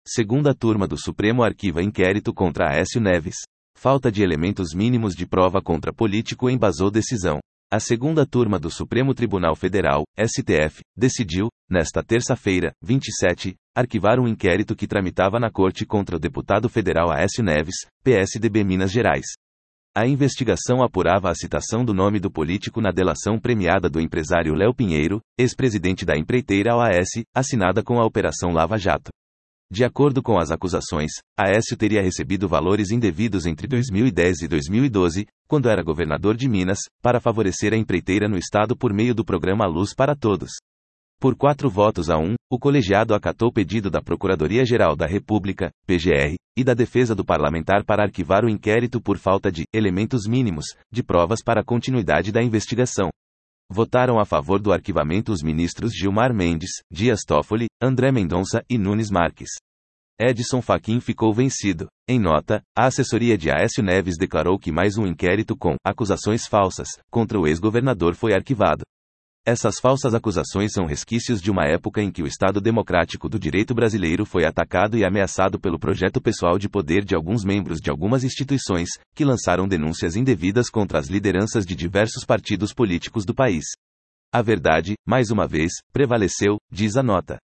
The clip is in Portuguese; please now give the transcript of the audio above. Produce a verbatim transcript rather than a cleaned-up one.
Segunda turma do Supremo arquiva inquérito contra Aécio Neves. Falta de elementos mínimos de prova contra político embasou decisão. A segunda turma do Supremo Tribunal Federal, S T F, decidiu, nesta terça-feira, vinte e sete, arquivar um inquérito que tramitava na Corte contra o deputado federal Aécio Neves, P S D B Minas Gerais. A investigação apurava a citação do nome do político na delação premiada do empresário Léo Pinheiro, ex-presidente da empreiteira O A S, assinada com a Operação Lava Jato. De acordo com as acusações, Aécio teria recebido valores indevidos entre dois mil e dez e dois mil e doze, quando era governador de Minas, para favorecer a empreiteira no estado por meio do programa Luz para Todos. Por quatro votos a um, o colegiado acatou o pedido da Procuradoria-Geral da República, P G R, e da defesa do parlamentar para arquivar o inquérito por falta de elementos mínimos de provas para a continuidade da investigação. Votaram a favor do arquivamento os ministros Gilmar Mendes, Dias Toffoli, André Mendonça e Nunes Marques. Edson Fachin ficou vencido. Em nota, a assessoria de Aécio Neves declarou que mais um inquérito com acusações falsas contra o ex-governador foi arquivado. Essas falsas acusações são resquícios de uma época em que o Estado democrático do direito brasileiro foi atacado e ameaçado pelo projeto pessoal de poder de alguns membros de algumas instituições, que lançaram denúncias indevidas contra as lideranças de diversos partidos políticos do país. A verdade, mais uma vez, prevaleceu, diz a nota.